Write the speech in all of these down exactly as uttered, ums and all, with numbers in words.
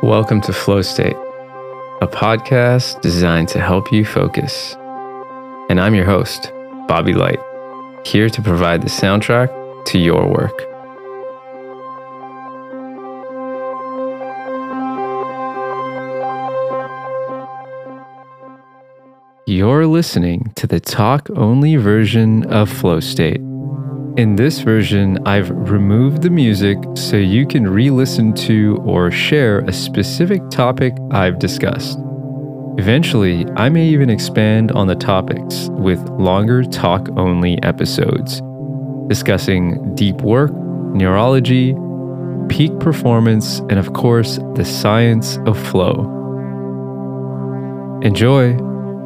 Welcome to Flow State, a podcast designed to help you focus. And I'm your host, Bobby Light, here to provide the soundtrack to your work. You're listening to the talk-only version of Flow State. In this version, I've removed the music so you can re-listen to or share a specific topic I've discussed. Eventually, I may even expand on the topics with longer talk-only episodes, discussing deep work, neurology, peak performance, and of course, the science of flow. Enjoy!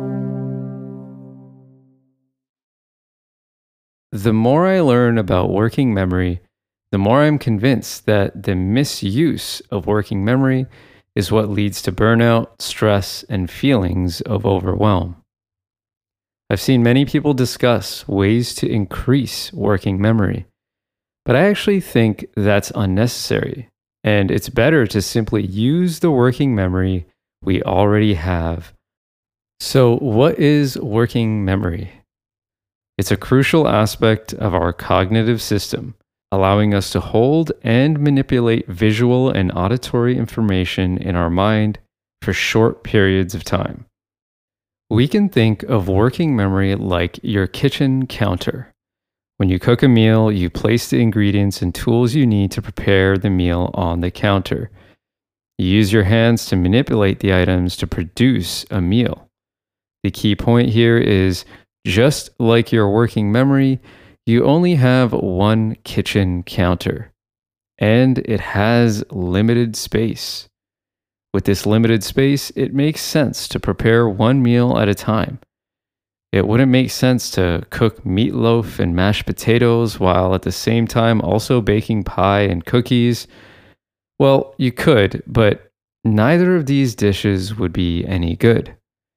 The more I learn about working memory, the more I'm convinced that the misuse of working memory is what leads to burnout, stress, and feelings of overwhelm. I've seen many people discuss ways to increase working memory, but I actually think that's unnecessary, and it's better to simply use the working memory we already have. So, what is working memory? It's a crucial aspect of our cognitive system, allowing us to hold and manipulate visual and auditory information in our mind for short periods of time. We can think of working memory like your kitchen counter. When you cook a meal, you place the ingredients and tools you need to prepare the meal on the counter. You use your hands to manipulate the items to produce a meal. The key point here is, just like your working memory, you only have one kitchen counter, and it has limited space. With this limited space, it makes sense to prepare one meal at a time. It wouldn't make sense to cook meatloaf and mashed potatoes while at the same time also baking pie and cookies. Well, you could, but neither of these dishes would be any good.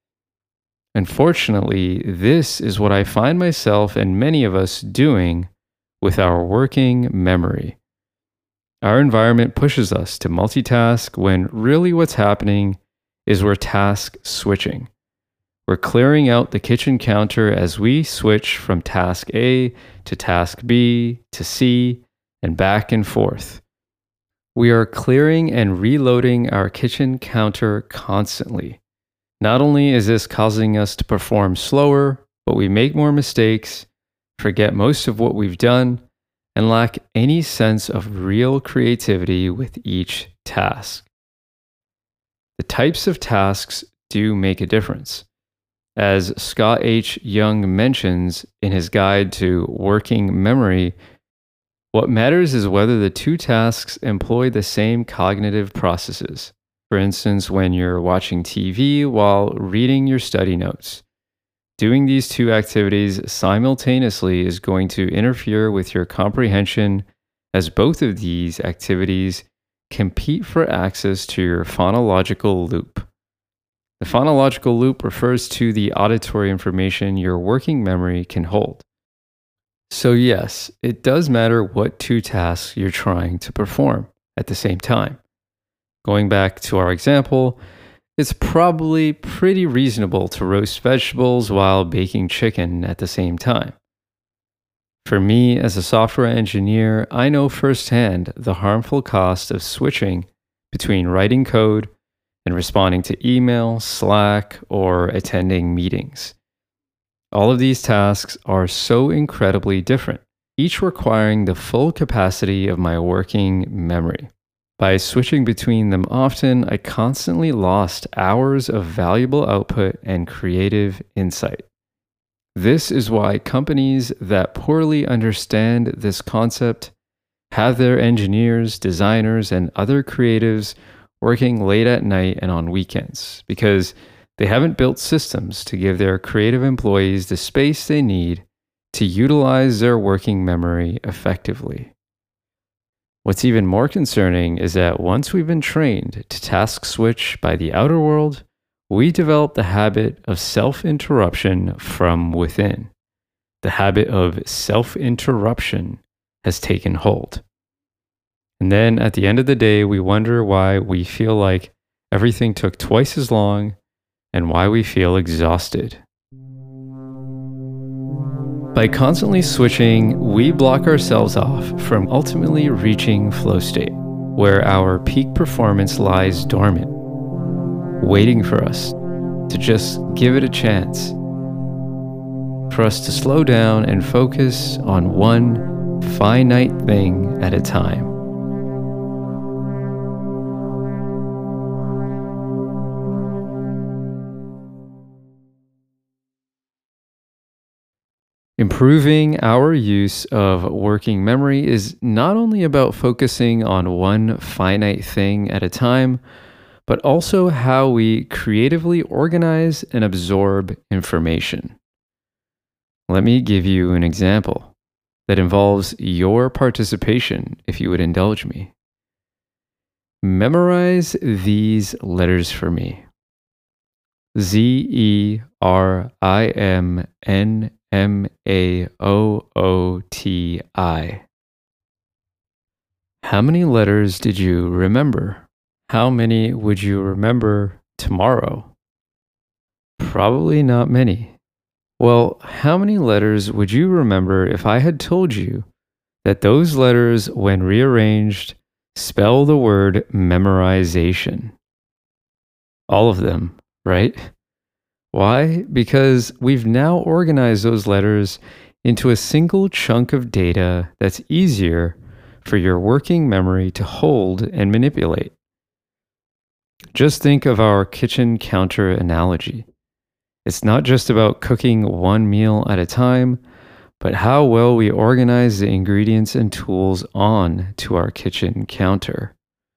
Unfortunately, this is what I find myself and many of us doing with our working memory. Our environment pushes us to multitask when really what's happening is we're task switching. We're clearing out the kitchen counter as we switch from task A to task B to C and back and forth. We are clearing and reloading our kitchen counter constantly. Not only is this causing us to perform slower, but we make more mistakes, forget most of what we've done, and lack any sense of real creativity with each task. The types of tasks do make a difference. As Scott H. Young mentions in his guide to working memory, what matters is whether the two tasks employ the same cognitive processes. For instance, when you're watching T V while reading your study notes. Doing these two activities simultaneously is going to interfere with your comprehension, as both of these activities compete for access to your phonological loop. The phonological loop refers to the auditory information your working memory can hold. So yes, it does matter what two tasks you're trying to perform at the same time. Going back to our example, it's probably pretty reasonable to roast vegetables while baking chicken at the same time. For me, as a software engineer, I know firsthand the harmful cost of switching between writing code and responding to email, Slack, or attending meetings. All of these tasks are so incredibly different, each requiring the full capacity of my working memory. By switching between them often, I constantly lost hours of valuable output and creative insight. This is why companies that poorly understand this concept have their engineers, designers, and other creatives working late at night and on weekends, because they haven't built systems to give their creative employees the space they need to utilize their working memory effectively. What's even more concerning is that once we've been trained to task switch by the outer world, we develop the habit of self-interruption from within. The habit of self-interruption has taken hold. And then at the end of the day, we wonder why we feel like everything took twice as long and why we feel exhausted. By constantly switching, we block ourselves off from ultimately reaching flow state, where our peak performance lies dormant, waiting for us to just give it a chance, for us to slow down and focus on one finite thing at a time. Improving our use of working memory is not only about focusing on one finite thing at a time, but also how we creatively organize and absorb information. Let me give you an example that involves your participation, if you would indulge me. Memorize these letters for me. Z E R I M N M A O O T I. How many letters did you remember? How many would you remember tomorrow? Probably not many. Well, how many letters would you remember if I had told you that those letters, when rearranged, spell the word memorization? All of them, right? Why? Because we've now organized those letters into a single chunk of data that's easier for your working memory to hold and manipulate. Just think of our kitchen counter analogy. It's not just about cooking one meal at a time, but how well we organize the ingredients and tools on to our kitchen counter.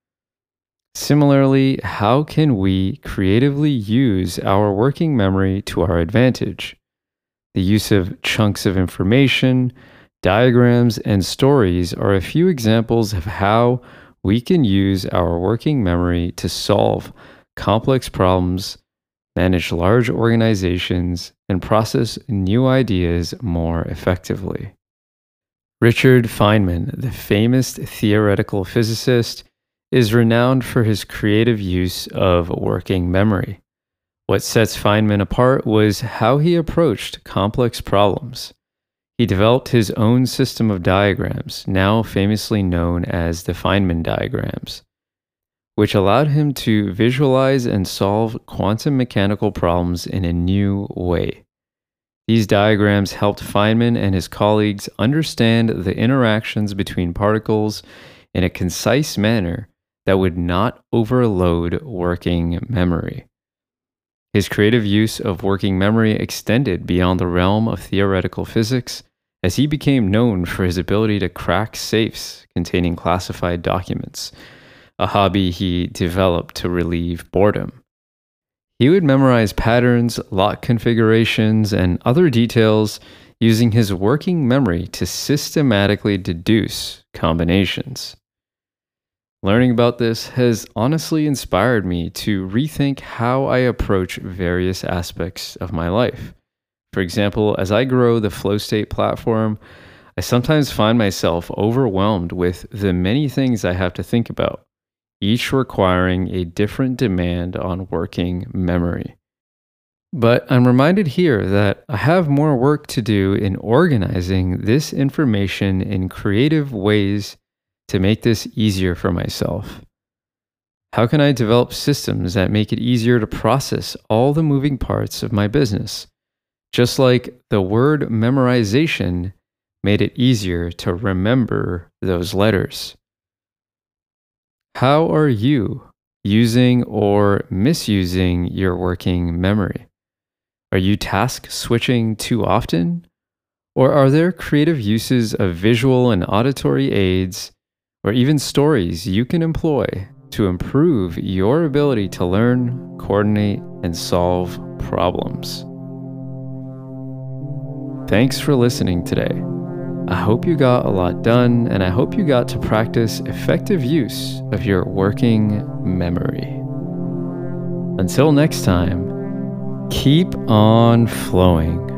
Similarly, how can we creatively use our working memory to our advantage? The use of chunks of information, diagrams, and stories are a few examples of how we can use our working memory to solve complex problems, manage large organizations, and process new ideas more effectively. Richard Feynman, the famous theoretical physicist, is renowned for his creative use of working memory. What sets Feynman apart was how he approached complex problems. He developed his own system of diagrams, now famously known as the Feynman diagrams, which allowed him to visualize and solve quantum mechanical problems in a new way. These diagrams helped Feynman and his colleagues understand the interactions between particles in a concise manner that would not overload working memory. His creative use of working memory extended beyond the realm of theoretical physics, as he became known for his ability to crack safes containing classified documents, a hobby he developed to relieve boredom. He would memorize patterns, lock configurations, and other details using his working memory to systematically deduce combinations. Learning about this has honestly inspired me to rethink how I approach various aspects of my life. For example, as I grow the Flow State platform, I sometimes find myself overwhelmed with the many things I have to think about, each requiring a different demand on working memory. But I'm reminded here that I have more work to do in organizing this information in creative ways to make this easier for myself. How can I develop systems that make it easier to process all the moving parts of my business? Just like the word memorization made it easier to remember those letters. How are you using or misusing your working memory? Are you task switching too often? Or are there creative uses of visual and auditory aids or even stories you can employ to improve your ability to learn, coordinate, and solve problems? Thanks for listening today. I hope you got a lot done, and I hope you got to practice effective use of your working memory. Until next time, keep on flowing.